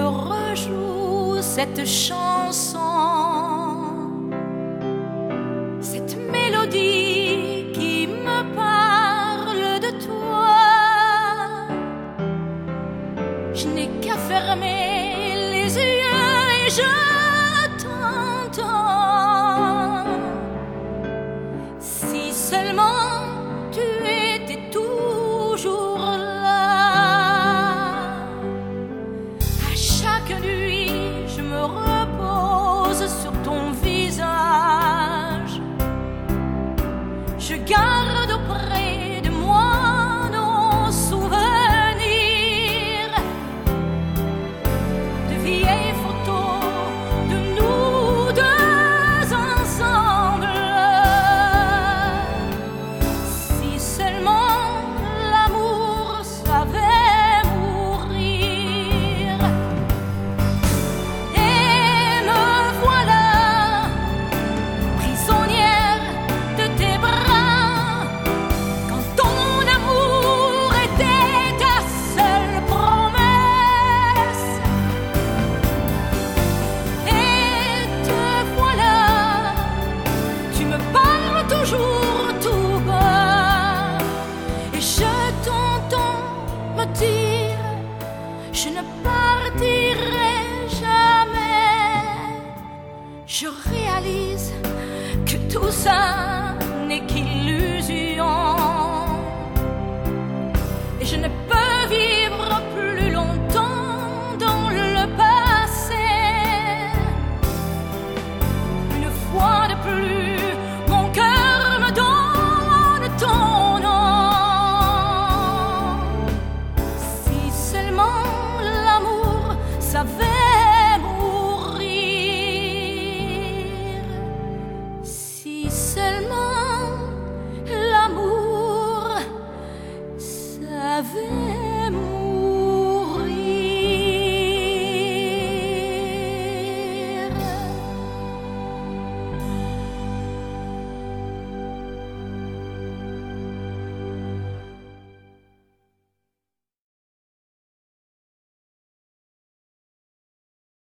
rejoue cette chanson, cette mélodie qui me parle de toi. Je n'ai qu'à fermer les yeux et je t'entends. Si seulement tu étais toujours là. À chaque nuit, je me repose sur ton visage. Je garde auprès de moi nos souvenirs, de vieilles photos de nous deux ensemble. Si seulement l'amour savait mourir. Et me voilà, prisonnière de tes bras, quand ton amour était ta seule promesse. Et te voilà, tu me parles toujours tout bas, et je t'entends me dire, je ne partirai jamais. Je réalise que tout ça n'est qu'illusion.